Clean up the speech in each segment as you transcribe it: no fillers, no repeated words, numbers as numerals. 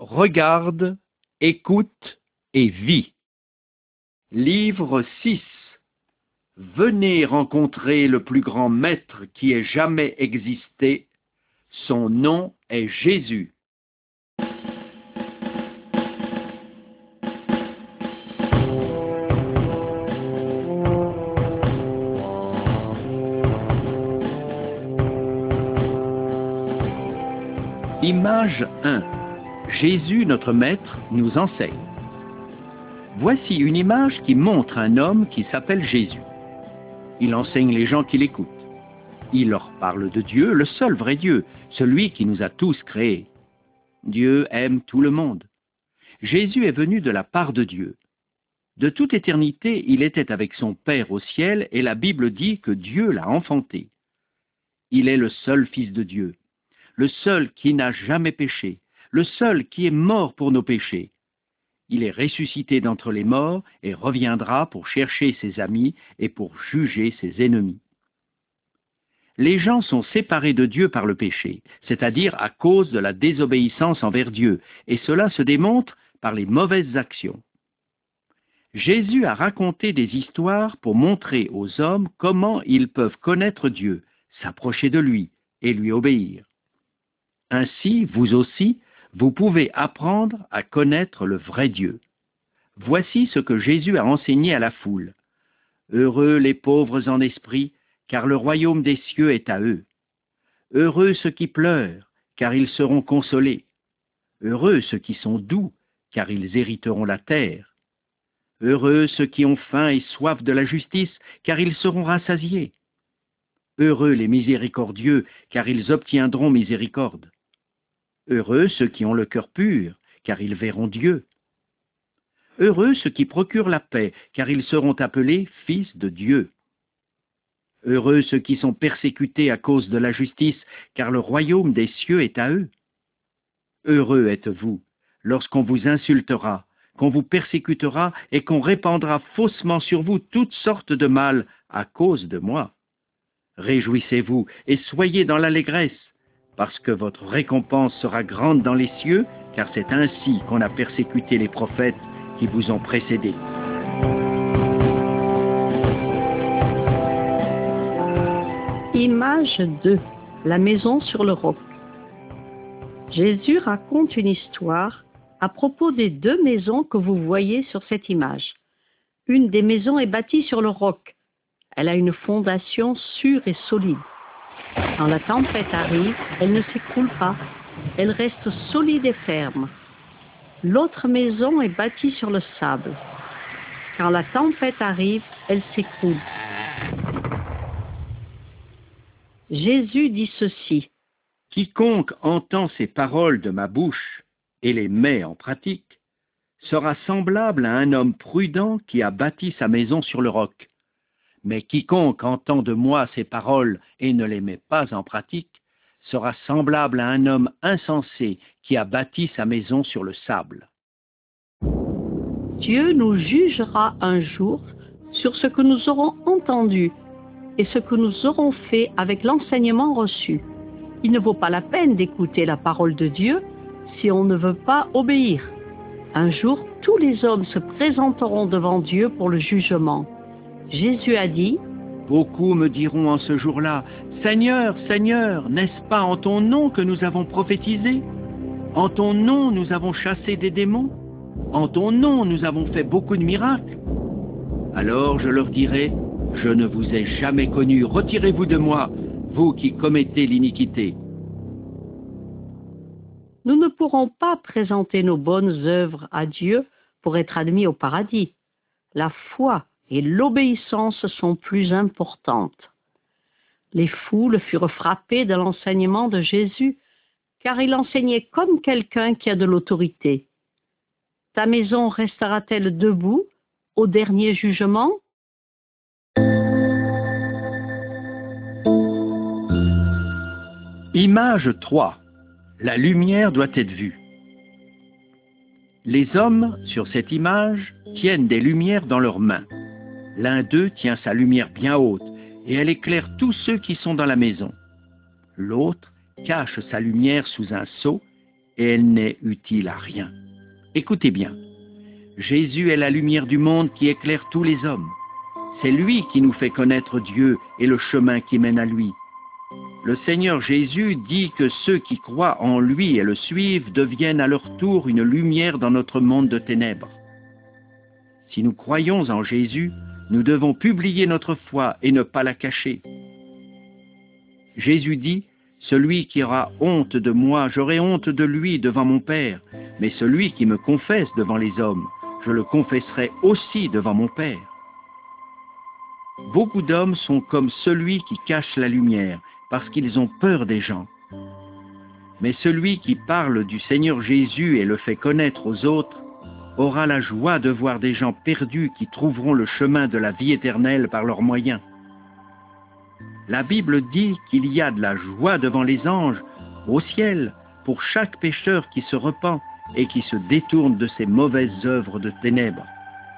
regarde, écoute et vis. Livre 6. Venez rencontrer le plus grand maître qui ait jamais existé. Son nom est Jésus. Image 1. Jésus, notre maître, nous enseigne. Voici une image qui montre un homme qui s'appelle Jésus. Il enseigne les gens qui l'écoutent. Il leur parle de Dieu, le seul vrai Dieu, celui qui nous a tous créés. Dieu aime tout le monde. Jésus est venu de la part de Dieu. De toute éternité, il était avec son Père au ciel et la Bible dit que Dieu l'a enfanté. Il est le seul Fils de Dieu, le seul qui n'a jamais péché, le seul qui est mort pour nos péchés. Il est ressuscité d'entre les morts et reviendra pour chercher ses amis et pour juger ses ennemis. Les gens sont séparés de Dieu par le péché, c'est-à-dire à cause de la désobéissance envers Dieu, et cela se démontre par les mauvaises actions. Jésus a raconté des histoires pour montrer aux hommes comment ils peuvent connaître Dieu, s'approcher de lui et lui obéir. Ainsi, vous aussi, vous pouvez apprendre à connaître le vrai Dieu. Voici ce que Jésus a enseigné à la foule. Heureux les pauvres en esprit, car le royaume des cieux est à eux. Heureux ceux qui pleurent, car ils seront consolés. Heureux ceux qui sont doux, car ils hériteront la terre. Heureux ceux qui ont faim et soif de la justice, car ils seront rassasiés. Heureux les miséricordieux, car ils obtiendront miséricorde. Heureux ceux qui ont le cœur pur, car ils verront Dieu. Heureux ceux qui procurent la paix, car ils seront appelés fils de Dieu. Heureux ceux qui sont persécutés à cause de la justice, car le royaume des cieux est à eux. Heureux êtes-vous, lorsqu'on vous insultera, qu'on vous persécutera et qu'on répandra faussement sur vous toutes sortes de mal à cause de moi. Réjouissez-vous et soyez dans l'allégresse, parce que votre récompense sera grande dans les cieux, car c'est ainsi qu'on a persécuté les prophètes qui vous ont précédés. Image 2. La maison sur le roc. Jésus raconte une histoire à propos des deux maisons que vous voyez sur cette image. Une des maisons est bâtie sur le roc. Elle a une fondation sûre et solide. Quand la tempête arrive, elle ne s'écroule pas. Elle reste solide et ferme. L'autre maison est bâtie sur le sable. Quand la tempête arrive, elle s'écroule. Jésus dit ceci. Quiconque entend ces paroles de ma bouche et les met en pratique sera semblable à un homme prudent qui a bâti sa maison sur le roc. Mais quiconque entend de moi ces paroles et ne les met pas en pratique sera semblable à un homme insensé qui a bâti sa maison sur le sable. Dieu nous jugera un jour sur ce que nous aurons entendu et ce que nous aurons fait avec l'enseignement reçu. Il ne vaut pas la peine d'écouter la parole de Dieu si on ne veut pas obéir. Un jour, tous les hommes se présenteront devant Dieu pour le jugement. Jésus a dit, « Beaucoup me diront en ce jour-là, « Seigneur, Seigneur, n'est-ce pas en ton nom que nous avons prophétisé? En ton nom nous avons chassé des démons? En ton nom nous avons fait beaucoup de miracles? » Alors je leur dirai, « Je ne vous ai jamais connu, retirez-vous de moi, vous qui commettez l'iniquité. » Nous ne pourrons pas présenter nos bonnes œuvres à Dieu pour être admis au paradis. La foi et l'obéissance sont plus importantes. Les foules furent frappées de l'enseignement de Jésus, car il enseignait comme quelqu'un qui a de l'autorité. Ta maison restera-t-elle debout au dernier jugement? Image 3. La lumière doit être vue. Les hommes, sur cette image, tiennent des lumières dans leurs mains. L'un d'eux tient sa lumière bien haute, et elle éclaire tous ceux qui sont dans la maison. L'autre cache sa lumière sous un seau, et elle n'est utile à rien. Écoutez bien, Jésus est la lumière du monde qui éclaire tous les hommes. C'est lui qui nous fait connaître Dieu et le chemin qui mène à lui. Le Seigneur Jésus dit que ceux qui croient en lui et le suivent deviennent à leur tour une lumière dans notre monde de ténèbres. Si nous croyons en Jésus, nous devons publier notre foi et ne pas la cacher. Jésus dit, « Celui qui aura honte de moi, j'aurai honte de lui devant mon Père, mais celui qui me confesse devant les hommes, je le confesserai aussi devant mon Père. » Beaucoup d'hommes sont comme celui qui cache la lumière, parce qu'ils ont peur des gens. Mais celui qui parle du Seigneur Jésus et le fait connaître aux autres, aura la joie de voir des gens perdus qui trouveront le chemin de la vie éternelle par leurs moyens. La Bible dit qu'il y a de la joie devant les anges, au ciel, pour chaque pécheur qui se repent et qui se détourne de ses mauvaises œuvres de ténèbres.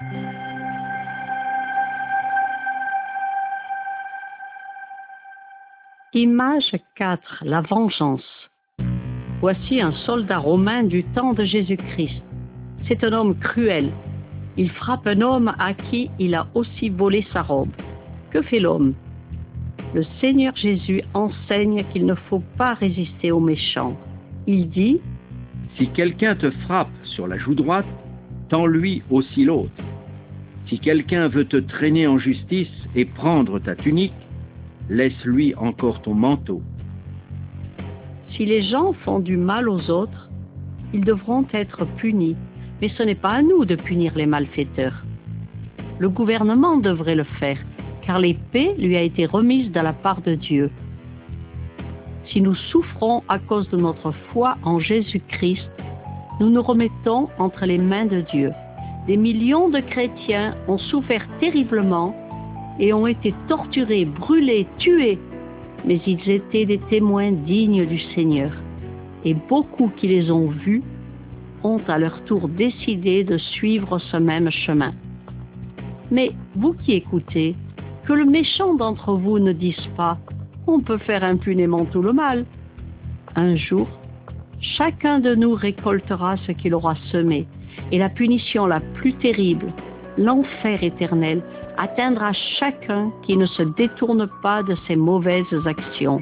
Image 4, la vengeance. Voici un soldat romain du temps de Jésus-Christ. C'est un homme cruel. Il frappe un homme à qui il a aussi volé sa robe. Que fait l'homme? Le Seigneur Jésus enseigne qu'il ne faut pas résister aux méchants. Il dit, « Si quelqu'un te frappe sur la joue droite, tends-lui aussi l'autre. Si quelqu'un veut te traîner en justice et prendre ta tunique, laisse-lui encore ton manteau. » Si les gens font du mal aux autres, ils devront être punis, mais ce n'est pas à nous de punir les malfaiteurs. Le gouvernement devrait le faire, car l'épée lui a été remise de la part de Dieu. Si nous souffrons à cause de notre foi en Jésus-Christ, nous nous remettons entre les mains de Dieu. Des millions de chrétiens ont souffert terriblement et ont été torturés, brûlés, tués, mais ils étaient des témoins dignes du Seigneur. Et beaucoup qui les ont vus ont à leur tour décidé de suivre ce même chemin. Mais vous qui écoutez, que le méchant d'entre vous ne dise pas « on peut faire impunément tout le mal ». Un jour, chacun de nous récoltera ce qu'il aura semé, et la punition la plus terrible, l'enfer éternel, atteindra chacun qui ne se détourne pas de ses mauvaises actions.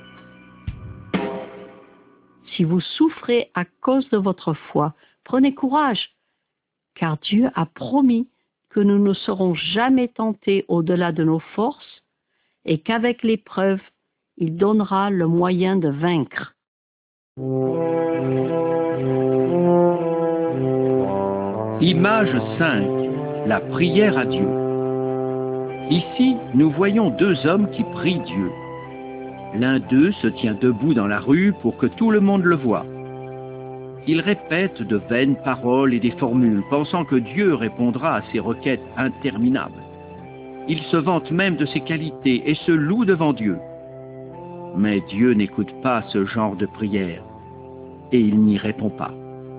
Si vous souffrez à cause de votre foi, prenez courage, car Dieu a promis que nous ne serons jamais tentés au-delà de nos forces et qu'avec l'épreuve, il donnera le moyen de vaincre. Image 5, la prière à Dieu. Ici, nous voyons deux hommes qui prient Dieu. L'un d'eux se tient debout dans la rue pour que tout le monde le voie. Il répète de vaines paroles et des formules, pensant que Dieu répondra à ses requêtes interminables. Il se vante même de ses qualités et se loue devant Dieu. Mais Dieu n'écoute pas ce genre de prière, et il n'y répond pas.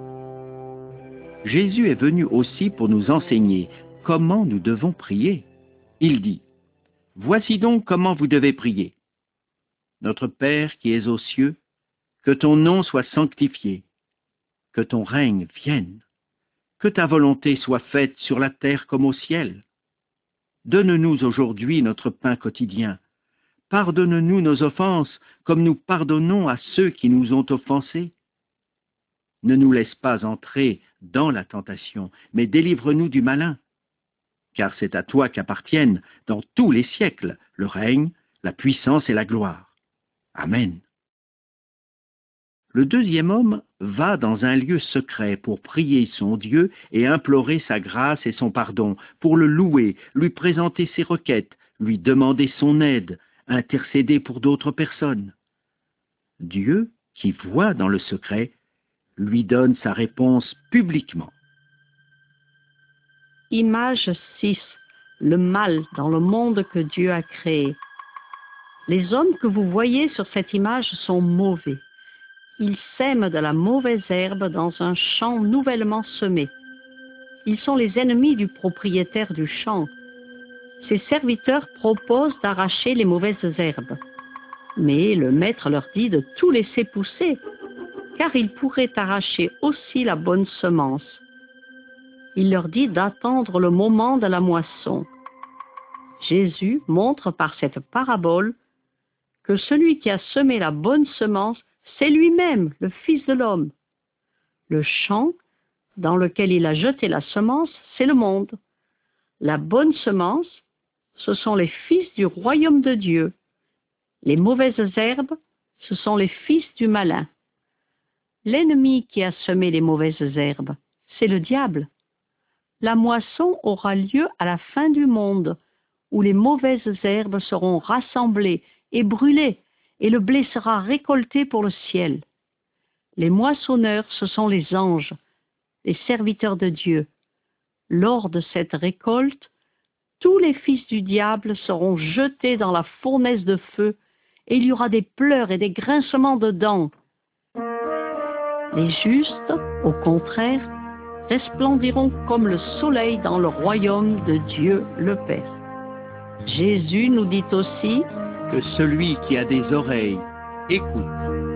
Jésus est venu aussi pour nous enseigner comment nous devons prier. Il dit, « Voici donc comment vous devez prier. Notre Père qui es aux cieux, que ton nom soit sanctifié, que ton règne vienne, que ta volonté soit faite sur la terre comme au ciel. Donne-nous aujourd'hui notre pain quotidien. Pardonne-nous nos offenses comme nous pardonnons à ceux qui nous ont offensés. Ne nous laisse pas entrer dans la tentation, mais délivre-nous du malin. Car c'est à toi qu'appartiennent dans tous les siècles le règne, la puissance et la gloire. Amen. » Le deuxième homme va dans un lieu secret pour prier son Dieu et implorer sa grâce et son pardon, pour le louer, lui présenter ses requêtes, lui demander son aide, intercéder pour d'autres personnes. Dieu, qui voit dans le secret, lui donne sa réponse publiquement. Image 6, le mal dans le monde que Dieu a créé. Les hommes que vous voyez sur cette image sont mauvais. Ils sèment de la mauvaise herbe dans un champ nouvellement semé. Ils sont les ennemis du propriétaire du champ. Ses serviteurs proposent d'arracher les mauvaises herbes. Mais le maître leur dit de tout laisser pousser. car il pourrait arracher aussi la bonne semence. Il leur dit d'attendre le moment de la moisson. Jésus montre par cette parabole que celui qui a semé la bonne semence, c'est lui-même, le Fils de l'homme. Le champ dans lequel il a jeté la semence, c'est le monde. La bonne semence, ce sont les fils du royaume de Dieu. Les mauvaises herbes, ce sont les fils du malin. L'ennemi qui a semé les mauvaises herbes, c'est le diable. La moisson aura lieu à la fin du monde, où les mauvaises herbes seront rassemblées et brûlées, et le blé sera récolté pour le ciel. Les moissonneurs, ce sont les anges, les serviteurs de Dieu. Lors de cette récolte, tous les fils du diable seront jetés dans la fournaise de feu, et il y aura des pleurs et des grincements de dents. Les justes, au contraire, resplendiront comme le soleil dans le royaume de Dieu le Père. Jésus nous dit aussi que celui qui a des oreilles écoute.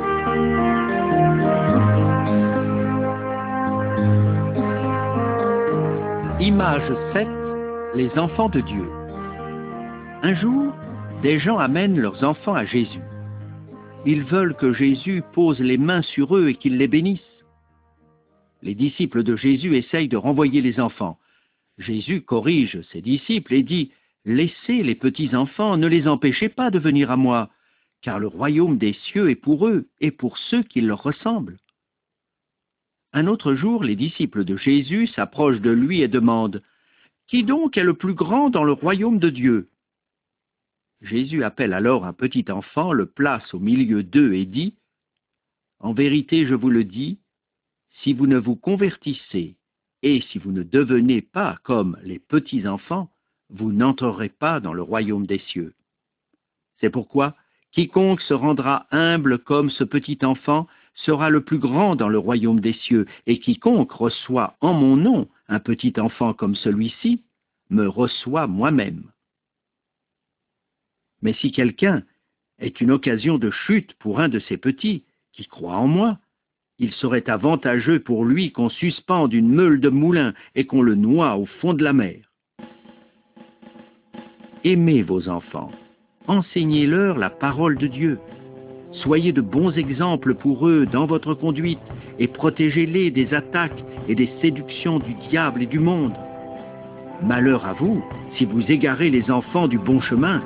Image 7, les enfants de Dieu. Un jour, des gens amènent leurs enfants à Jésus. Ils veulent que Jésus pose les mains sur eux et qu'il les bénisse. Les disciples de Jésus essayent de renvoyer les enfants. Jésus corrige ses disciples et dit « Laissez les petits enfants, ne les empêchez pas de venir à moi, car le royaume des cieux est pour eux et pour ceux qui leur ressemblent. » Un autre jour, les disciples de Jésus s'approchent de lui et demandent « Qui donc est le plus grand dans le royaume de Dieu ?» Jésus appelle alors un petit enfant, le place au milieu d'eux et dit « En vérité, je vous le dis, si vous ne vous convertissez et si vous ne devenez pas comme les petits enfants, vous n'entrerez pas dans le royaume des cieux. C'est pourquoi quiconque se rendra humble comme ce petit enfant sera le plus grand dans le royaume des cieux, et quiconque reçoit en mon nom un petit enfant comme celui-ci, me reçoit moi-même. Mais si quelqu'un est une occasion de chute pour un de ces petits qui croit en moi, il serait avantageux pour lui qu'on suspende une meule de moulin et qu'on le noie au fond de la mer. Aimez vos enfants, enseignez-leur la parole de Dieu. Soyez de bons exemples pour eux dans votre conduite et protégez-les des attaques et des séductions du diable et du monde. Malheur à vous si vous égarez les enfants du bon chemin.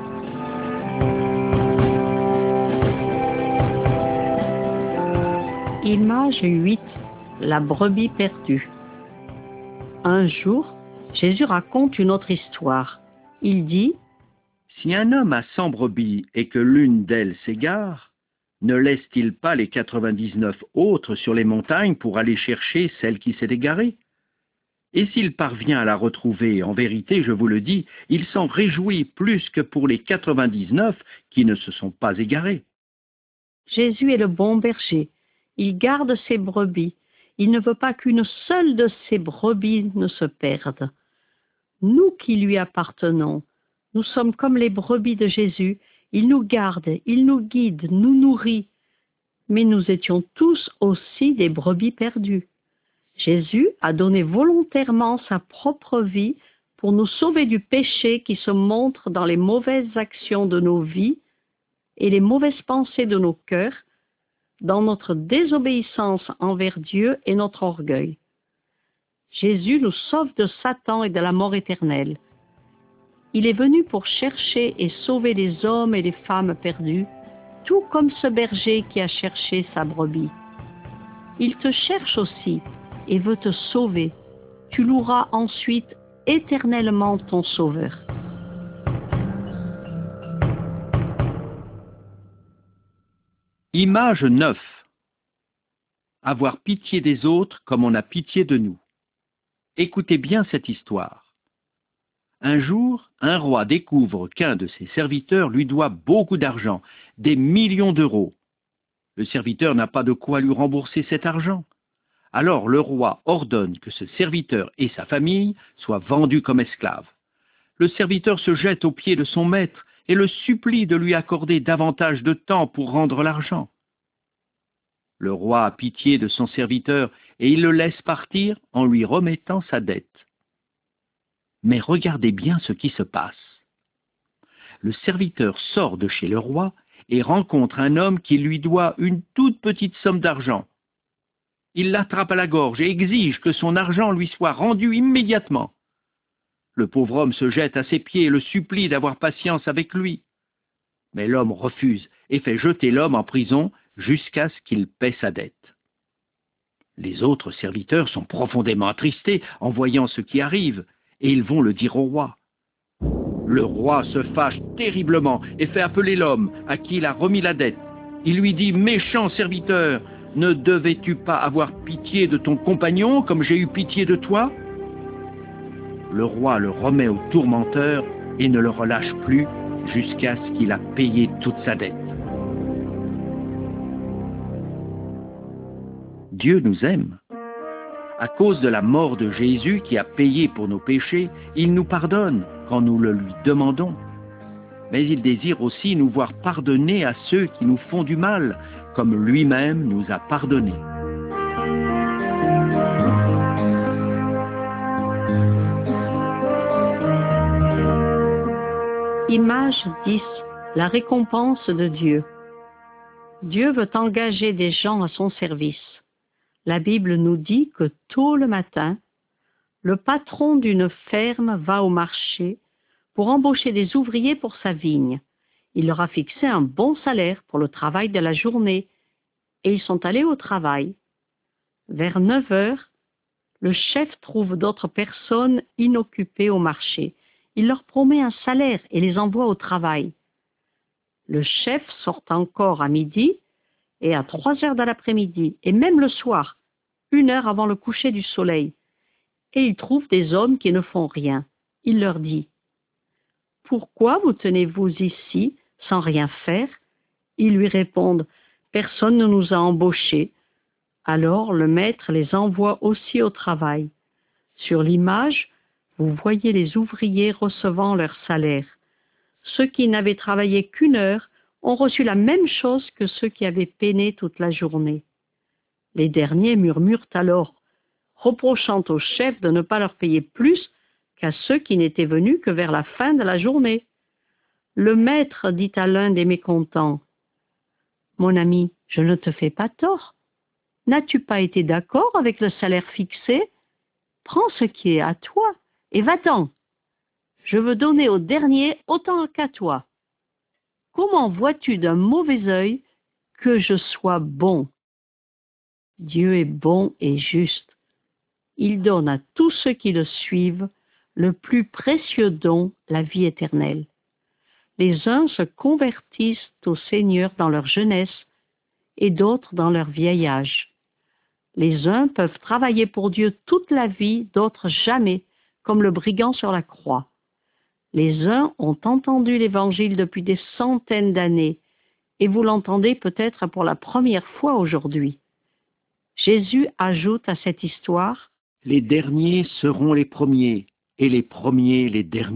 Image 8, la brebis perdue. Un jour, Jésus raconte une autre histoire. Il dit « Si un homme a 100 brebis et que l'une d'elles s'égare, ne laisse-t-il pas les 99 autres sur les montagnes pour aller chercher celle qui s'est égarée? Et s'il parvient à la retrouver, en vérité, je vous le dis, il s'en réjouit plus que pour les 99 qui ne se sont pas égarés. » Jésus est le bon berger. Il garde ses brebis. Il ne veut pas qu'une seule de ses brebis ne se perde. Nous qui lui appartenons, nous sommes comme les brebis de Jésus. Il nous garde, il nous guide, nous nourrit. Mais nous étions tous aussi des brebis perdues. Jésus a donné volontairement sa propre vie pour nous sauver du péché qui se montre dans les mauvaises actions de nos vies et les mauvaises pensées de nos cœurs, dans notre désobéissance envers Dieu et notre orgueil. Jésus nous sauve de Satan et de la mort éternelle. Il est venu pour chercher et sauver les hommes et les femmes perdus, tout comme ce berger qui a cherché sa brebis. Il te cherche aussi et veut te sauver. Tu loueras ensuite éternellement ton Sauveur. Image 9. Avoir pitié des autres comme on a pitié de nous. Écoutez bien cette histoire. Un jour, un roi découvre qu'un de ses serviteurs lui doit beaucoup d'argent, des millions d'euros. Le serviteur n'a pas de quoi lui rembourser cet argent. Alors le roi ordonne que ce serviteur et sa famille soient vendus comme esclaves. Le serviteur se jette aux pieds de son maître et le supplie de lui accorder davantage de temps pour rendre l'argent. Le roi a pitié de son serviteur et il le laisse partir en lui remettant sa dette. Mais regardez bien ce qui se passe. Le serviteur sort de chez le roi et rencontre un homme qui lui doit une toute petite somme d'argent. Il l'attrape à la gorge et exige que son argent lui soit rendu immédiatement. Le pauvre homme se jette à ses pieds et le supplie d'avoir patience avec lui. Mais l'homme refuse et fait jeter l'homme en prison jusqu'à ce qu'il paie sa dette. Les autres serviteurs sont profondément attristés en voyant ce qui arrive, et ils vont le dire au roi. Le roi se fâche terriblement et fait appeler l'homme à qui il a remis la dette. Il lui dit « Méchant serviteur, ne devais-tu pas avoir pitié de ton compagnon comme j'ai eu pitié de toi ?» Le roi le remet au tourmenteur et ne le relâche plus jusqu'à ce qu'il a payé toute sa dette. Dieu nous aime. À cause de la mort de Jésus qui a payé pour nos péchés, il nous pardonne quand nous le lui demandons. Mais il désire aussi nous voir pardonner à ceux qui nous font du mal, comme lui-même nous a pardonnés. Image 10. La récompense de Dieu. Dieu veut engager des gens à son service. La Bible nous dit que tôt le matin, le patron d'une ferme va au marché pour embaucher des ouvriers pour sa vigne. Il leur a fixé un bon salaire pour le travail de la journée et ils sont allés au travail. Vers 9 heures, le chef trouve d'autres personnes inoccupées au marché. Il leur promet un salaire et les envoie au travail. Le chef sort encore à midi et à 3 heures de l'après-midi, et même le soir, 1 heure avant le coucher du soleil. Et il trouve des hommes qui ne font rien. Il leur dit « Pourquoi vous tenez-vous ici sans rien faire ?» Ils lui répondent « Personne ne nous a embauchés. » Alors le maître les envoie aussi au travail. Sur l'image, vous voyez les ouvriers recevant leur salaire. Ceux qui n'avaient travaillé qu'1 heure ont reçu la même chose que ceux qui avaient peiné toute la journée. Les derniers murmurent alors, reprochant au chef de ne pas leur payer plus qu'à ceux qui n'étaient venus que vers la fin de la journée. Le maître dit à l'un des mécontents, « Mon ami, je ne te fais pas tort. N'as-tu pas été d'accord avec le salaire fixé? Prends ce qui est à toi et va-t'en. Je veux donner au dernier autant qu'à toi. Comment vois-tu d'un mauvais œil que je sois bon? » Dieu est bon et juste. Il donne à tous ceux qui le suivent le plus précieux don, la vie éternelle. Les uns se convertissent au Seigneur dans leur jeunesse et d'autres dans leur vieil âge. Les uns peuvent travailler pour Dieu toute la vie, d'autres jamais, comme le brigand sur la croix. Les uns ont entendu l'Évangile depuis des centaines d'années, et vous l'entendez peut-être pour la première fois aujourd'hui. Jésus ajoute à cette histoire « Les derniers seront les premiers, et les premiers les derniers. »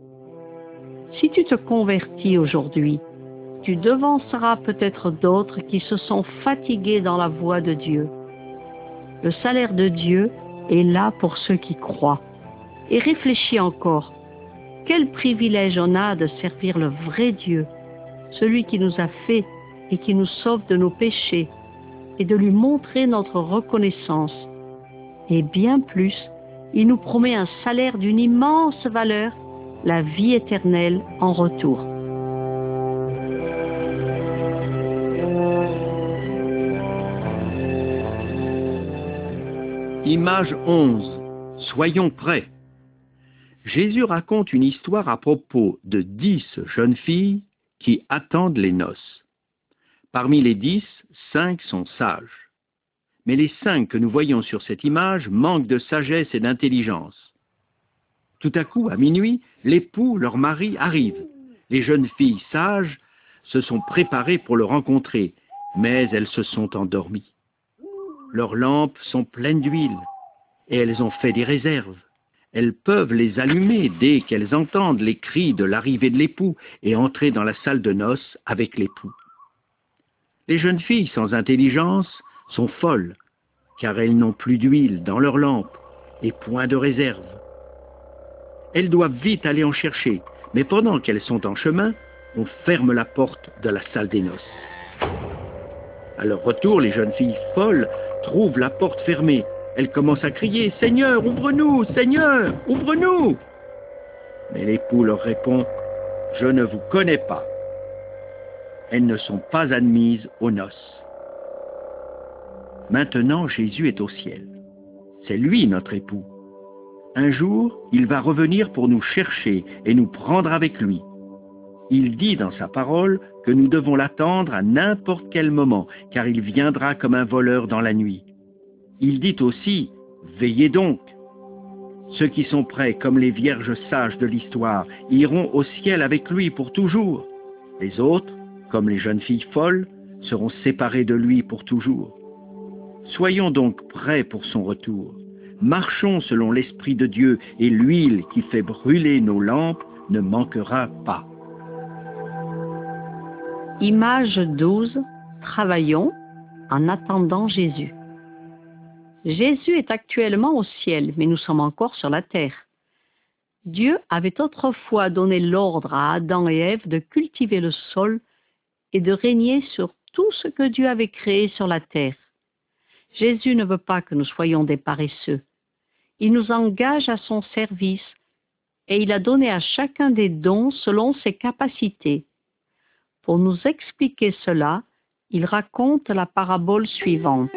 Si tu te convertis aujourd'hui, tu devanceras peut-être d'autres qui se sont fatigués dans la voie de Dieu. Le salaire de Dieu est là pour ceux qui croient. Et réfléchis encore, quel privilège on a de servir le vrai Dieu, celui qui nous a fait et qui nous sauve de nos péchés, et de lui montrer notre reconnaissance. Et bien plus, il nous promet un salaire d'une immense valeur, la vie éternelle en retour. Image 11. Soyons prêts. Jésus raconte une histoire à propos de 10 jeunes filles qui attendent les noces. Parmi les 10, 5 sont sages. Mais les 5 que nous voyons sur cette image manquent de sagesse et d'intelligence. Tout à coup, à minuit, l'époux, leur mari, arrive. Les jeunes filles sages se sont préparées pour le rencontrer, mais elles se sont endormies. Leurs lampes sont pleines d'huile, et elles ont fait des réserves. Elles peuvent les allumer dès qu'elles entendent les cris de l'arrivée de l'époux et entrer dans la salle de noces avec l'époux. Les jeunes filles sans intelligence sont folles, car elles n'ont plus d'huile dans leurs lampes et point de réserve. Elles doivent vite aller en chercher, mais pendant qu'elles sont en chemin, on ferme la porte de la salle des noces. À leur retour, les jeunes filles folles trouvent la porte fermée. Elles commencent à crier « Seigneur, ouvre-nous! Seigneur, ouvre-nous » Mais l'époux leur répond « Je ne vous connais pas. » Elles ne sont pas admises aux noces. Maintenant, Jésus est au ciel. C'est lui notre époux. Un jour, il va revenir pour nous chercher et nous prendre avec lui. Il dit dans sa parole que nous devons l'attendre à n'importe quel moment, car il viendra comme un voleur dans la nuit. Il dit aussi « Veillez donc ». Ceux qui sont prêts, comme les vierges sages de l'histoire, iront au ciel avec lui pour toujours. Les autres, comme les jeunes filles folles, seront séparés de lui pour toujours. Soyons donc prêts pour son retour. Marchons selon l'Esprit de Dieu et l'huile qui fait brûler nos lampes ne manquera pas. Image 12. Travaillons en attendant Jésus. Jésus est actuellement au ciel, mais nous sommes encore sur la terre. Dieu avait autrefois donné l'ordre à Adam et Ève de cultiver le sol et de régner sur tout ce que Dieu avait créé sur la terre. Jésus ne veut pas que nous soyons des paresseux. Il nous engage à son service et il a donné à chacun des dons selon ses capacités. Pour nous expliquer cela, il raconte la parabole suivante.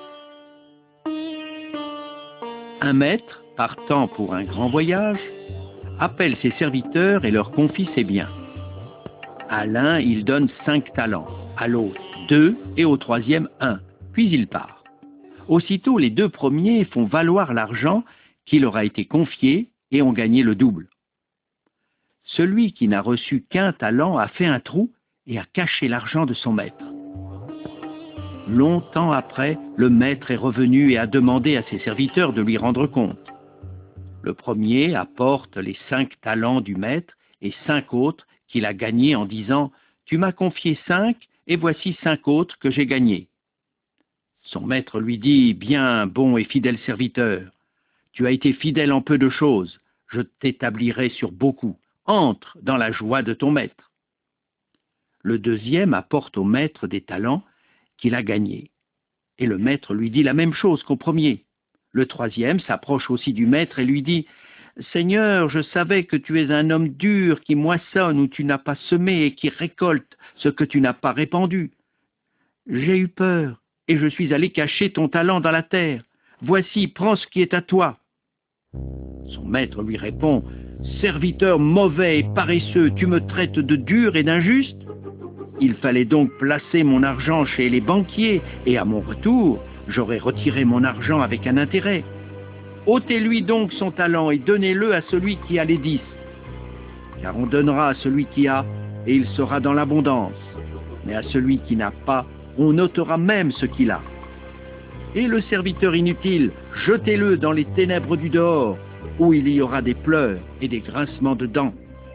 Un maître, partant pour un grand voyage, appelle ses serviteurs et leur confie ses biens. À l'un, il donne 5 talents, à l'autre 2 et au troisième 1, puis il part. Aussitôt, les 2 premiers font valoir l'argent qui leur a été confié et ont gagné le double. Celui qui n'a reçu qu'1 talent a fait un trou et a caché l'argent de son maître. Longtemps après, le maître est revenu et a demandé à ses serviteurs de lui rendre compte. Le premier apporte les 5 talents du maître et 5 autres qu'il a gagnés en disant « Tu m'as confié 5 et voici 5 autres que j'ai gagnés. » Son maître lui dit « Bien, bon et fidèle serviteur, tu as été fidèle en peu de choses, je t'établirai sur beaucoup. Entre dans la joie de ton maître. » Le deuxième apporte au maître des talents qu'il a gagnés. Et le maître lui dit la même chose qu'au premier. Le troisième s'approche aussi du maître et lui dit « Seigneur, je savais que tu es un homme dur qui moissonne où tu n'as pas semé et qui récolte ce que tu n'as pas répandu. J'ai eu peur et je suis allé cacher ton talent dans la terre. Voici, prends ce qui est à toi. » Son maître lui répond « Serviteur mauvais et paresseux, tu me traites de dur et d'injuste? Il fallait donc placer mon argent chez les banquiers, et à mon retour, j'aurais retiré mon argent avec un intérêt. Ôtez-lui donc son talent et donnez-le à celui qui a les 10. Car on donnera à celui qui a, et il sera dans l'abondance. Mais à celui qui n'a pas, on ôtera même ce qu'il a. Et le serviteur inutile, jetez-le dans les ténèbres du dehors, où il y aura des pleurs et des grincements de dents. »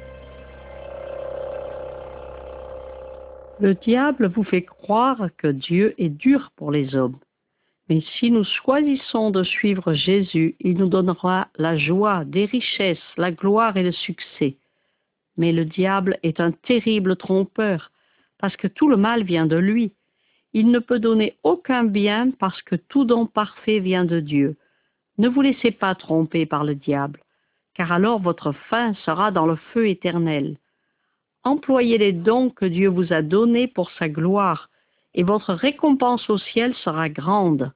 Le diable vous fait croire que Dieu est dur pour les hommes. Mais si nous choisissons de suivre Jésus, il nous donnera la joie, des richesses, la gloire et le succès. Mais le diable est un terrible trompeur, parce que tout le mal vient de lui. Il ne peut donner aucun bien parce que tout don parfait vient de Dieu. Ne vous laissez pas tromper par le diable, car alors votre fin sera dans le feu éternel. Employez les dons que Dieu vous a donnés pour sa gloire, et votre récompense au ciel sera grande.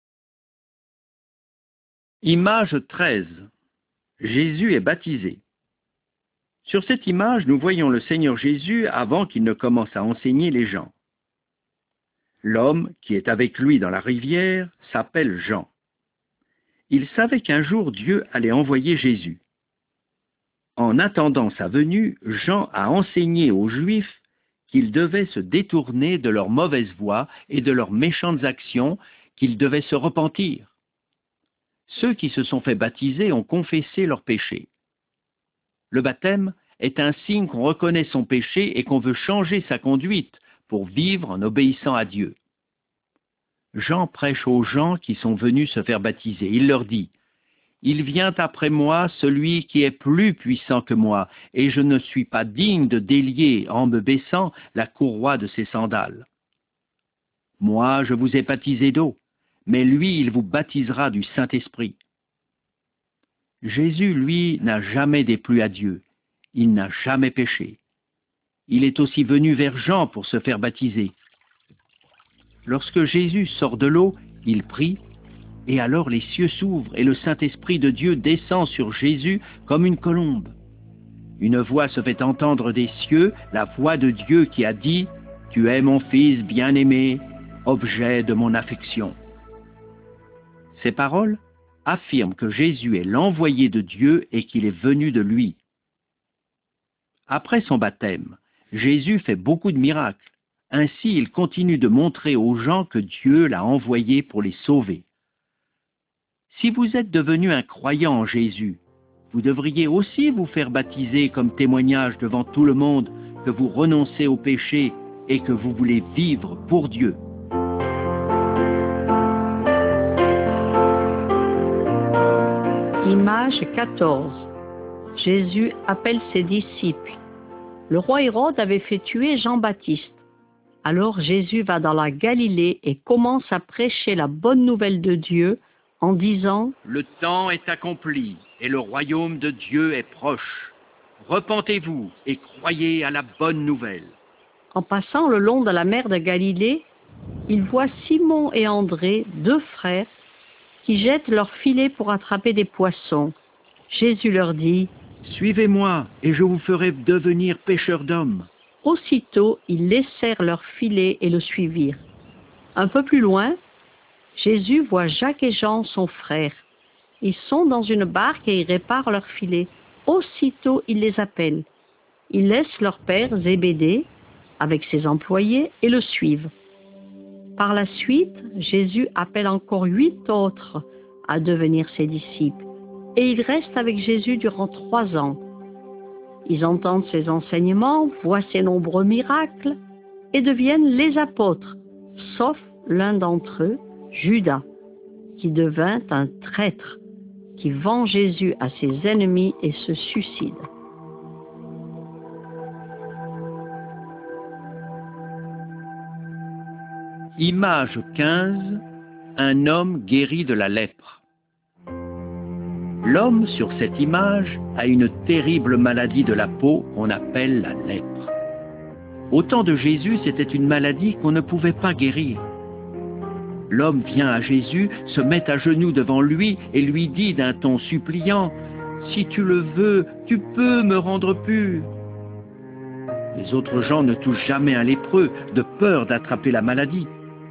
Image 13. Jésus est baptisé. Sur cette image, nous voyons le Seigneur Jésus avant qu'il ne commence à enseigner les gens. L'homme qui est avec lui dans la rivière s'appelle Jean. Il savait qu'un jour Dieu allait envoyer Jésus. En attendant sa venue, Jean a enseigné aux Juifs qu'ils devaient se détourner de leurs mauvaises voies et de leurs méchantes actions, qu'ils devaient se repentir. Ceux qui se sont fait baptiser ont confessé leurs péchés. Le baptême est un signe qu'on reconnaît son péché et qu'on veut changer sa conduite pour vivre en obéissant à Dieu. Jean prêche aux gens qui sont venus se faire baptiser. Il leur dit, « Il vient après moi celui qui est plus puissant que moi, et je ne suis pas digne de délier, en me baissant, la courroie de ses sandales. Moi, je vous ai baptisé d'eau, mais lui, il vous baptisera du Saint-Esprit. » Jésus, lui, n'a jamais déplu à Dieu. Il n'a jamais péché. Il est aussi venu vers Jean pour se faire baptiser. Lorsque Jésus sort de l'eau, il prie, et alors les cieux s'ouvrent et le Saint-Esprit de Dieu descend sur Jésus comme une colombe. Une voix se fait entendre des cieux, la voix de Dieu qui a dit « Tu es mon Fils bien-aimé, objet de mon affection. » Ces paroles affirment que Jésus est l'envoyé de Dieu et qu'il est venu de lui. Après son baptême, Jésus fait beaucoup de miracles. Ainsi, il continue de montrer aux gens que Dieu l'a envoyé pour les sauver. Si vous êtes devenu un croyant en Jésus, vous devriez aussi vous faire baptiser comme témoignage devant tout le monde que vous renoncez au péché et que vous voulez vivre pour Dieu. Image 14. Jésus appelle ses disciples. Le roi Hérode avait fait tuer Jean-Baptiste. Alors Jésus va dans la Galilée et commence à prêcher la bonne nouvelle de Dieu en disant « Le temps est accompli et le royaume de Dieu est proche. Repentez-vous et croyez à la bonne nouvelle. » En passant le long de la mer de Galilée, il voit Simon et André, deux frères, qui jettent leurs filets pour attraper des poissons. Jésus leur dit « Suivez-moi et je vous ferai devenir pêcheurs d'hommes. » Aussitôt, ils laissèrent leurs filets et le suivirent. Un peu plus loin, Jésus voit Jacques et Jean, son frère. Ils sont dans une barque et ils réparent leurs filets. Aussitôt, il les appelle. Ils laissent leur père Zébédée avec ses employés et le suivent. Par la suite, Jésus appelle encore 8 autres à devenir ses disciples. Et ils restent avec Jésus durant 3 ans. Ils entendent ses enseignements, voient ses nombreux miracles et deviennent les apôtres, sauf l'un d'entre eux, Judas, qui devint un traître, qui vend Jésus à ses ennemis et se suicide. Image 15. Un homme guéri de la lèpre. L'homme sur cette image a une terrible maladie de la peau qu'on appelle la lèpre. Au temps de Jésus, c'était une maladie qu'on ne pouvait pas guérir. L'homme vient à Jésus, se met à genoux devant lui et lui dit d'un ton suppliant « Si tu le veux, tu peux me rendre pur. » Les autres gens ne touchent jamais un lépreux, de peur d'attraper la maladie.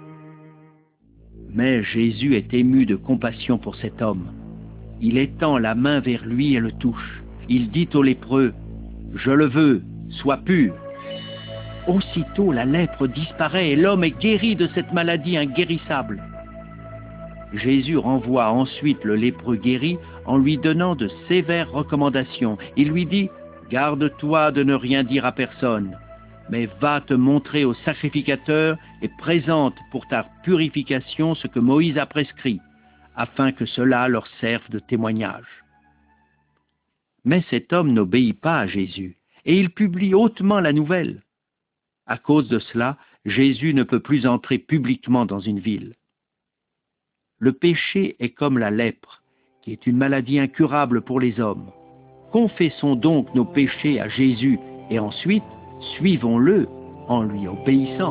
Mais Jésus est ému de compassion pour cet homme. Il étend la main vers lui et le touche. Il dit au lépreux, « Je le veux, sois pur. » Aussitôt la lèpre disparaît et l'homme est guéri de cette maladie inguérissable. Jésus renvoie ensuite le lépreux guéri en lui donnant de sévères recommandations. Il lui dit, « Garde-toi de ne rien dire à personne, mais va te montrer au sacrificateur et présente pour ta purification ce que Moïse a prescrit, afin que cela leur serve de témoignage. » Mais cet homme n'obéit pas à Jésus, et il publie hautement la nouvelle. À cause de cela, Jésus ne peut plus entrer publiquement dans une ville. Le péché est comme la lèpre, qui est une maladie incurable pour les hommes. Confessons donc nos péchés à Jésus, et ensuite, suivons-le en lui obéissant.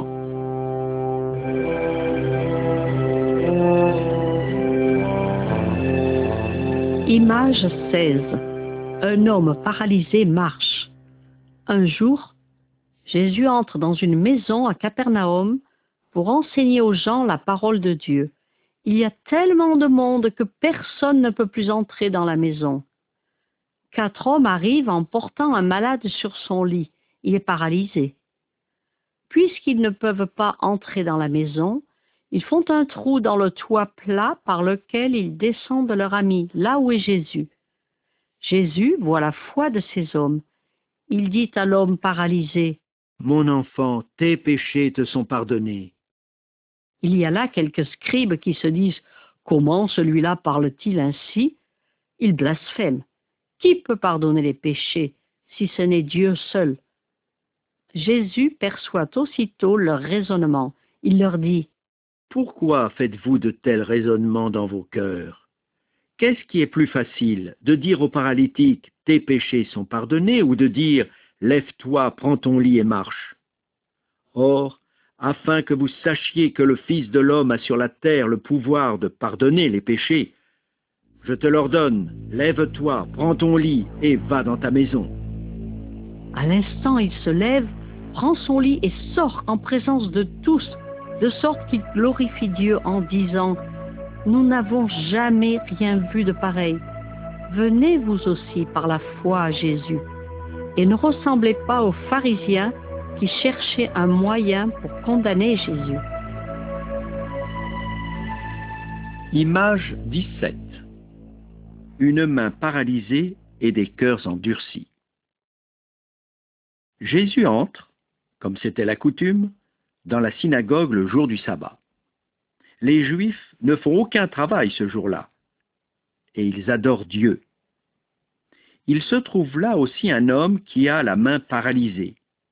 Image 16. Un homme paralysé marche. Un jour, Jésus entre dans une maison à Capernaum pour enseigner aux gens la parole de Dieu. Il y a tellement de monde que personne ne peut plus entrer dans la maison. 4 hommes arrivent en portant un malade sur son lit. Il est paralysé. Puisqu'ils ne peuvent pas entrer dans la maison, ils font un trou dans le toit plat par lequel ils descendent leur ami, là où est Jésus. Jésus voit la foi de ces hommes. Il dit à l'homme paralysé, Mon enfant, tes péchés te sont pardonnés. Il y a là quelques scribes qui se disent « Comment celui-là parle-t-il ainsi ?» Il blasphème. Qui peut pardonner les péchés si ce n'est Dieu seul? Jésus perçoit aussitôt leur raisonnement. Il leur dit « Pourquoi faites-vous de tels raisonnements dans vos cœurs? Qu'est-ce qui est plus facile, de dire au paralytique « Tes péchés sont pardonnés » ou de dire « Lève-toi, prends ton lit et marche » Or, afin que vous sachiez que le Fils de l'homme a sur la terre le pouvoir de pardonner les péchés, je te l'ordonne, lève-toi, prends ton lit et va dans ta maison. » À l'instant, il se lève, prend son lit et sort en présence de tous, de sorte qu'il glorifie Dieu en disant « Nous n'avons jamais rien vu de pareil. Venez vous aussi par la foi à Jésus. Et ne ressemblez pas aux pharisiens qui cherchaient un moyen pour condamner Jésus. » Image 17. Une main paralysée et des cœurs endurcis. Jésus entre, comme c'était la coutume, dans la synagogue le jour du sabbat. Les Juifs ne font aucun travail ce jour-là, et ils adorent Dieu. Il se trouve là aussi un homme qui a la main paralysée.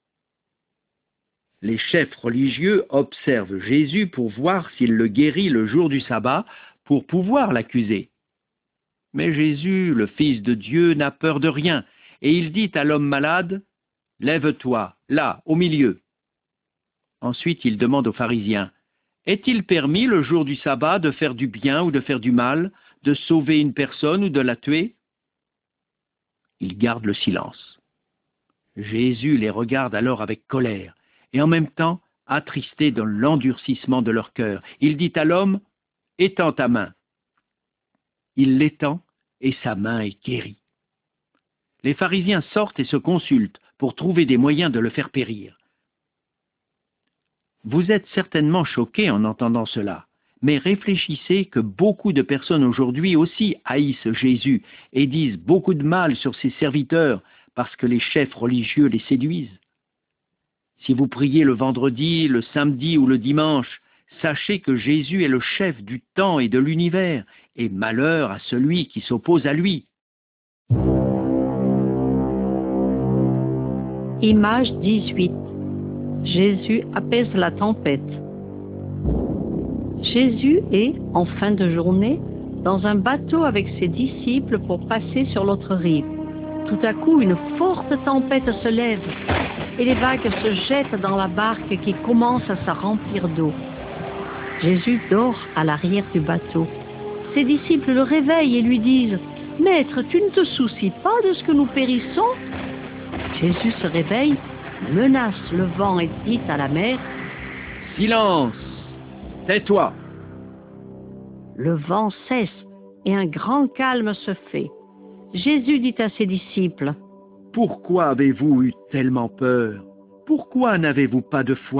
Les chefs religieux observent Jésus pour voir s'il le guérit le jour du sabbat, pour pouvoir l'accuser. Mais Jésus, le Fils de Dieu, n'a peur de rien, et il dit à l'homme malade, « Lève-toi, là, au milieu. » Ensuite, il demande aux pharisiens, « Est-il permis le jour du sabbat de faire du bien ou de faire du mal, de sauver une personne ou de la tuer ?» Ils gardent le silence. Jésus les regarde alors avec colère, et en même temps, attristé dans l'endurcissement de leur cœur. Il dit à l'homme, « Étends ta main. » Il l'étend, et sa main est guérie. Les pharisiens sortent et se consultent pour trouver des moyens de le faire périr. Vous êtes certainement choqués en entendant cela, mais réfléchissez que beaucoup de personnes aujourd'hui aussi haïssent Jésus et disent beaucoup de mal sur ses serviteurs parce que les chefs religieux les séduisent. Si vous priez le vendredi, le samedi ou le dimanche, sachez que Jésus est le chef du temps et de l'univers, et malheur à celui qui s'oppose à lui. Image 18. Jésus apaise la tempête. Jésus est, en fin de journée, dans un bateau avec ses disciples pour passer sur l'autre rive. Tout à coup, une forte tempête se lève et les vagues se jettent dans la barque qui commence à se remplir d'eau. Jésus dort à l'arrière du bateau. Ses disciples le réveillent et lui disent « Maître, tu ne te soucies pas de ce que nous périssons ?» Jésus se réveille, menace le vent et dit à la mer « Silence! Tais-toi !» Le vent cesse et un grand calme se fait. Jésus dit à ses disciples « Pourquoi avez-vous eu tellement peur? Pourquoi n'avez-vous pas de foi ?»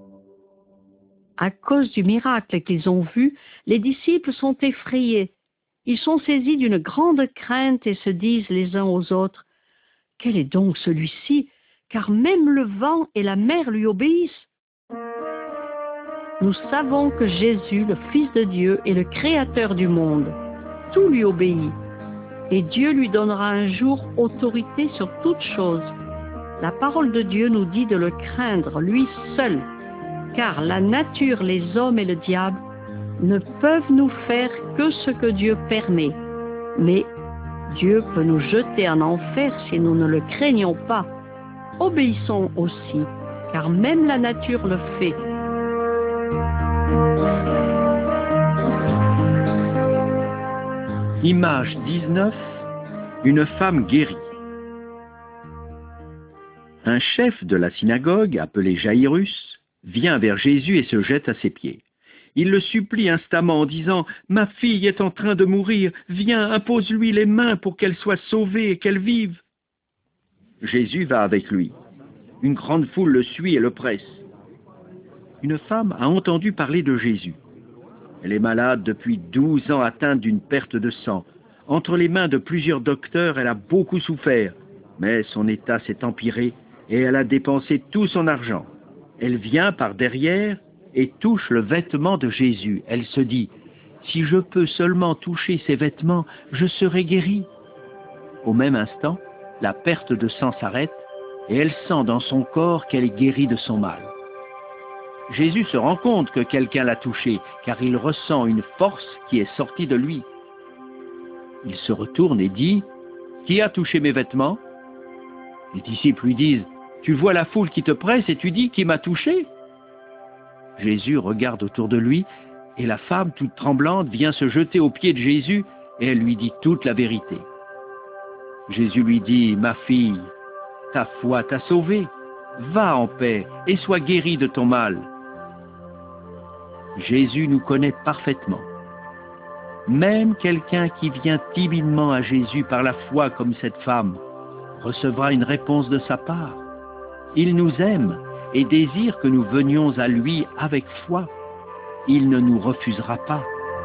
À cause du miracle qu'ils ont vu, les disciples sont effrayés. Ils sont saisis d'une grande crainte et se disent les uns aux autres « Quel est donc celui-ci, car même le vent et la mer lui obéissent ?» Nous savons que Jésus, le Fils de Dieu, est le Créateur du monde. Tout lui obéit. Et Dieu lui donnera un jour autorité sur toutes choses. La parole de Dieu nous dit de le craindre, lui seul, car la nature, les hommes et le diable ne peuvent nous faire que ce que Dieu permet. Mais Dieu peut nous jeter en enfer si nous ne le craignons pas. Obéissons aussi, car même la nature le fait. Image 19. Une femme guérie. Un chef de la synagogue, appelé Jaïrus, vient vers Jésus et se jette à ses pieds. Il le supplie instamment en disant « Ma fille est en train de mourir, viens, impose-lui les mains pour qu'elle soit sauvée et qu'elle vive. » Jésus va avec lui. Une grande foule le suit et le presse. Une femme a entendu parler de Jésus. Elle est malade depuis 12 ans, atteinte d'une perte de sang. Entre les mains de plusieurs docteurs, elle a beaucoup souffert, mais son état s'est empiré et elle a dépensé tout son argent. Elle vient par derrière et touche le vêtement de Jésus. Elle se dit, « Si je peux seulement toucher ses vêtements, je serai guérie. » Au même instant, la perte de sang s'arrête et elle sent dans son corps qu'elle est guérie de son mal. Jésus se rend compte que quelqu'un l'a touchée, car il ressent une force qui est sortie de lui. Il se retourne et dit, « Qui a touché mes vêtements ?» Les disciples lui disent, « Tu vois la foule qui te presse et tu dis, qui m'a touché ?» Jésus regarde autour de lui et la femme, toute tremblante, vient se jeter aux pieds de Jésus et elle lui dit toute la vérité. Jésus lui dit, « Ma fille, ta foi t'a sauvée. Va en paix et sois guérie de ton mal. » Jésus nous connaît parfaitement. Même quelqu'un qui vient timidement à Jésus par la foi comme cette femme recevra une réponse de sa part. Il nous aime et désire que nous venions à lui avec foi. Il ne nous refusera pas.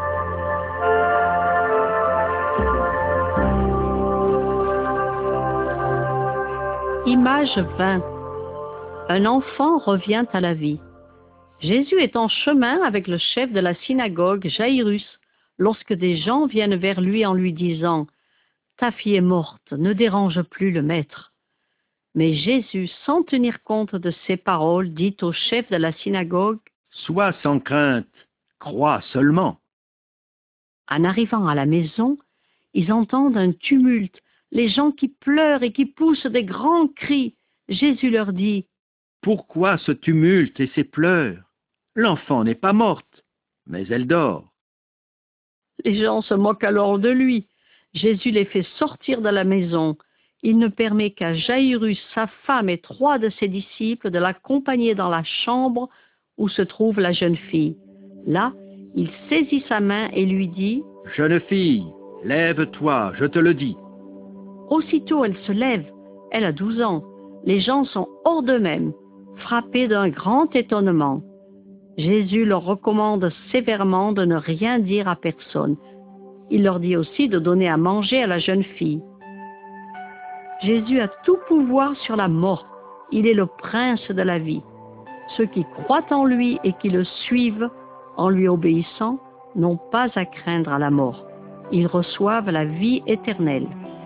Image 20. Un enfant revient à la vie. Jésus est en chemin avec le chef de la synagogue, Jaïrus, lorsque des gens viennent vers lui en lui disant « Ta fille est morte, ne dérange plus le maître. » Mais Jésus, sans tenir compte de ces paroles, dit au chef de la synagogue « Sois sans crainte, crois seulement. » En arrivant à la maison, ils entendent un tumulte, les gens qui pleurent et qui poussent des grands cris. Jésus leur dit « Pourquoi ce tumulte et ces pleurs? L'enfant n'est pas morte, mais elle dort. » Les gens se moquent alors de lui. Jésus les fait sortir de la maison. Il ne permet qu'à Jaïrus, sa femme et 3 de ses disciples de l'accompagner dans la chambre où se trouve la jeune fille. Là, il saisit sa main et lui dit « Jeune fille, lève-toi, je te le dis. » Aussitôt elle se lève. Elle a 12 ans. Les gens sont hors d'eux-mêmes, frappés d'un grand étonnement. Jésus leur recommande sévèrement de ne rien dire à personne. Il leur dit aussi de donner à manger à la jeune fille. Jésus a tout pouvoir sur la mort. Il est le prince de la vie. Ceux qui croient en lui et qui le suivent, en lui obéissant, n'ont pas à craindre à la mort. Ils reçoivent la vie éternelle.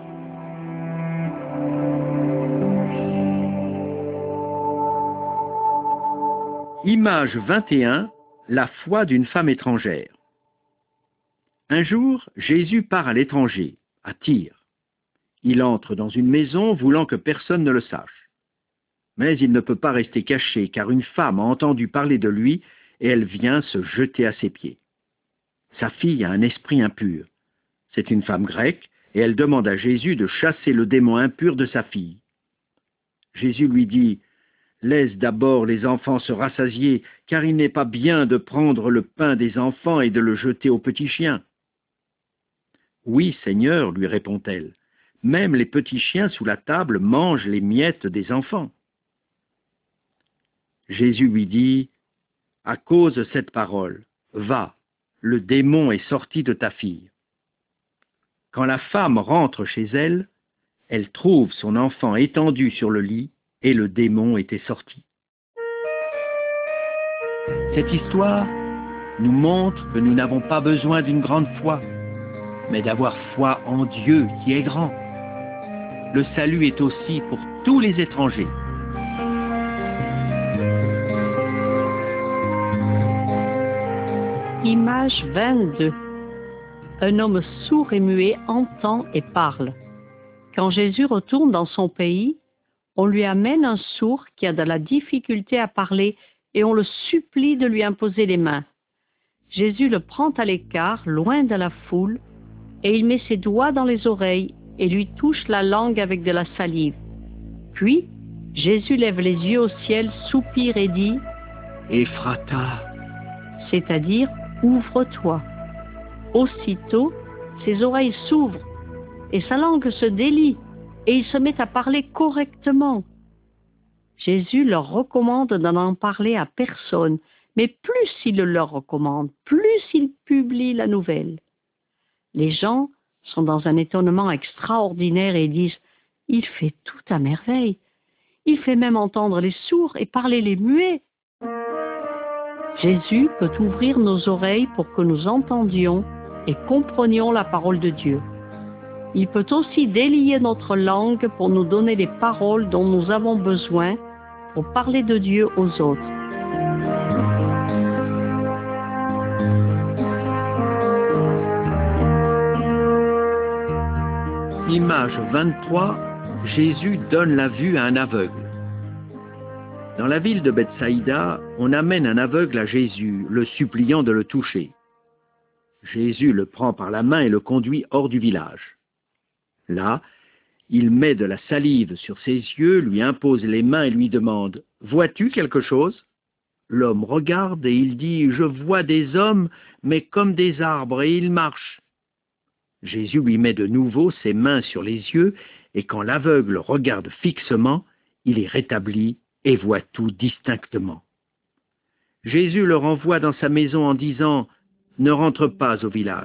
Image 21, la foi d'une femme étrangère. Un jour, Jésus part à l'étranger, à Tyr. Il entre dans une maison voulant que personne ne le sache. Mais il ne peut pas rester caché, car une femme a entendu parler de lui et elle vient se jeter à ses pieds. Sa fille a un esprit impur. C'est une femme grecque et elle demande à Jésus de chasser le démon impur de sa fille. Jésus lui dit « Laisse d'abord les enfants se rassasier, car il n'est pas bien de prendre le pain des enfants et de le jeter aux petits chiens. » « Oui, Seigneur, lui répond-elle, même les petits chiens sous la table mangent les miettes des enfants. » Jésus lui dit, « À cause de cette parole, va, le démon est sorti de ta fille. » Quand la femme rentre chez elle, elle trouve son enfant étendu sur le lit et le démon était sorti. Cette histoire nous montre que nous n'avons pas besoin d'une grande foi, mais d'avoir foi en Dieu qui est grand. Le salut est aussi pour tous les étrangers. Image 22. Un homme sourd et muet entend et parle. Quand Jésus retourne dans son pays, on lui amène un sourd qui a de la difficulté à parler et on le supplie de lui imposer les mains. Jésus le prend à l'écart, loin de la foule, et il met ses doigts dans les oreilles et lui touche la langue avec de la salive. Puis, Jésus lève les yeux au ciel, soupire et dit « Ephrata », c'est-à-dire « ouvre-toi ». Aussitôt, ses oreilles s'ouvrent et sa langue se délie et il se met à parler correctement. Jésus leur recommande de n'en parler à personne, mais plus il le leur recommande, plus il publie la nouvelle. Les gens sont dans un étonnement extraordinaire et disent « Il fait tout à merveille. Il fait même entendre les sourds et parler les muets. Jésus peut ouvrir nos oreilles pour que nous entendions et comprenions la parole de Dieu. Il peut aussi délier notre langue pour nous donner les paroles dont nous avons besoin pour parler de Dieu aux autres. Image 23, Jésus donne la vue à un aveugle. Dans la ville de Bethsaïda, on amène un aveugle à Jésus, le suppliant de le toucher. Jésus le prend par la main et le conduit hors du village. Là, il met de la salive sur ses yeux, lui impose les mains et lui demande « Vois-tu quelque chose ?» L'homme regarde et il dit « Je vois des hommes, mais comme des arbres, et ils marchent. » Jésus lui met de nouveau ses mains sur les yeux, et quand l'aveugle regarde fixement, il est rétabli et voit tout distinctement. Jésus le renvoie dans sa maison en disant « Ne rentre pas au village. »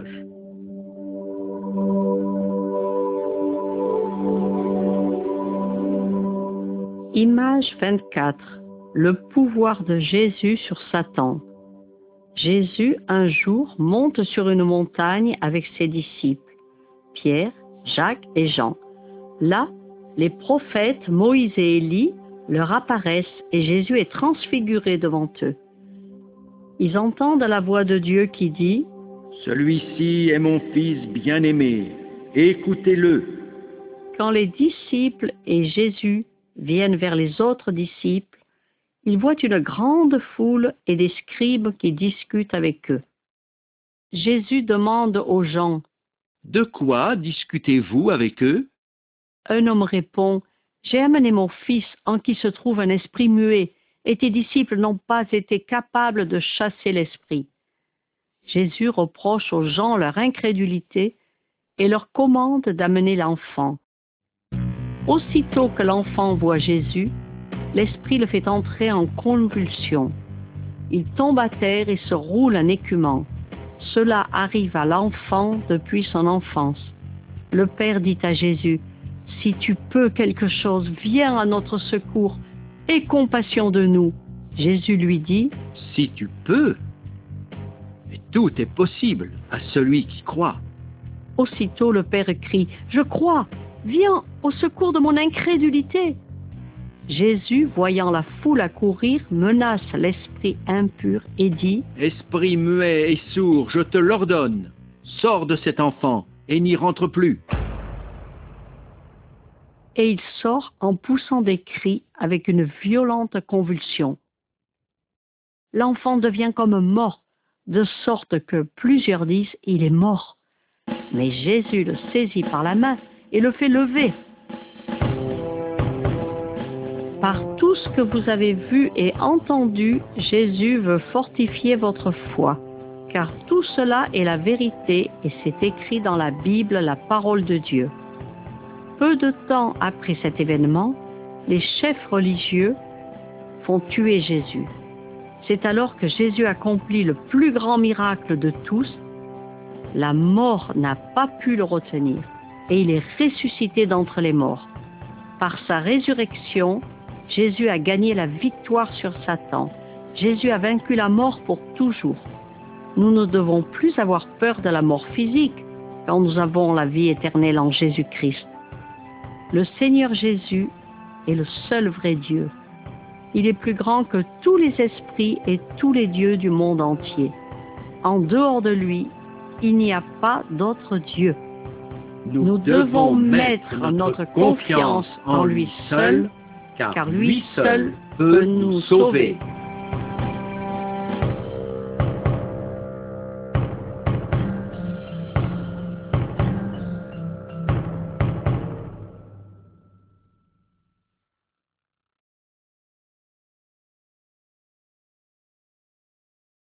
Image 24. Le pouvoir de Jésus sur Satan. Jésus, un jour, monte sur une montagne avec ses disciples, Pierre, Jacques et Jean. Là, les prophètes Moïse et Élie leur apparaissent et Jésus est transfiguré devant eux. Ils entendent la voix de Dieu qui dit « Celui-ci est mon Fils bien-aimé, écoutez-le. » Quand les disciples et Jésus viennent vers les autres disciples, ils voient une grande foule et des scribes qui discutent avec eux. Jésus demande aux gens « De quoi discutez-vous avec eux ?» Un homme répond « J'ai amené mon fils en qui se trouve un esprit muet, et tes disciples n'ont pas été capables de chasser l'esprit. » Jésus reproche aux gens leur incrédulité et leur commande d'amener l'enfant. Aussitôt que l'enfant voit Jésus, l'esprit le fait entrer en convulsion. Il tombe à terre et se roule en écumant. Cela arrive à l'enfant depuis son enfance. Le Père dit à Jésus, « Si tu peux quelque chose, viens à notre secours, aie compassion de nous. » Jésus lui dit, « Si tu peux, mais tout est possible à celui qui croit. » Aussitôt le Père crie, « Je crois, viens au secours de mon incrédulité. » Jésus, voyant la foule accourir, menace l'esprit impur et dit « Esprit muet et sourd, je te l'ordonne, sors de cet enfant et n'y rentre plus. » Et il sort en poussant des cris avec une violente convulsion. L'enfant devient comme mort, de sorte que plusieurs disent « Il est mort ». Mais Jésus le saisit par la main et le fait lever. Par tout ce que vous avez vu et entendu, Jésus veut fortifier votre foi, car tout cela est la vérité et c'est écrit dans la Bible, la parole de Dieu. Peu de temps après cet événement, les chefs religieux font tuer Jésus. C'est alors que Jésus accomplit le plus grand miracle de tous. La mort n'a pas pu le retenir et il est ressuscité d'entre les morts. Par sa résurrection, Jésus a gagné la victoire sur Satan. Jésus a vaincu la mort pour toujours. Nous ne devons plus avoir peur de la mort physique quand nous avons la vie éternelle en Jésus-Christ. Le Seigneur Jésus est le seul vrai Dieu. Il est plus grand que tous les esprits et tous les dieux du monde entier. En dehors de lui, il n'y a pas d'autre Dieu. Nous devons mettre notre confiance en lui seul, car lui seul peut nous sauver.